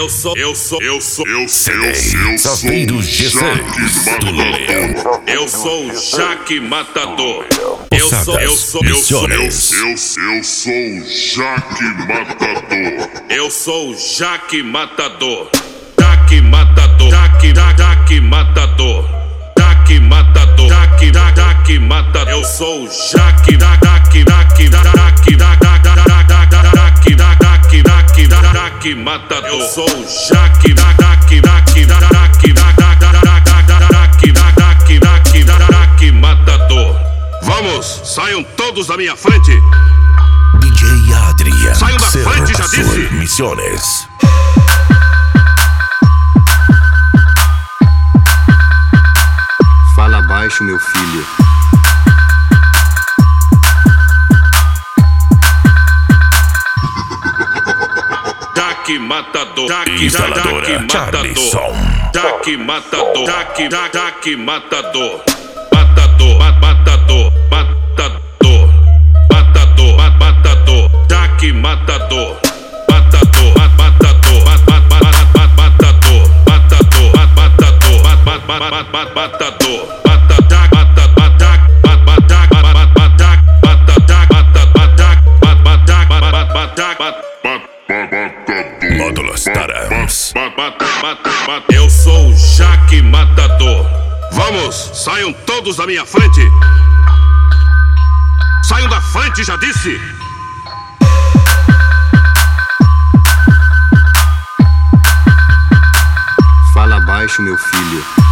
Safeiros G6 do Leão. Eu sou o Jaque Matador. Posadas Misiones. Eu sou o Jaque Matador. Eu sou o Jaque Matador. Jaque Matador. Jaque Matador. Jaque Matador. Jaque Matador. Eu sou o Jaque Jaque Matador. Eu sou o Jaque Matador. Vamos, saiam todos da minha frente. DJ Adrian. Saiam da frente, já disse. Misiones. Fala baixo, meu filho. Jaque Matador. Jaque Instaladora Matador. Jaque Matador. Jaque Matador. Matador. Jaque Matador. Módulos Tarams. Eu sou o Jaque Matador. Vamos, saiam todos da minha frente. Saiam da frente, já disse. Fala baixo, meu filho.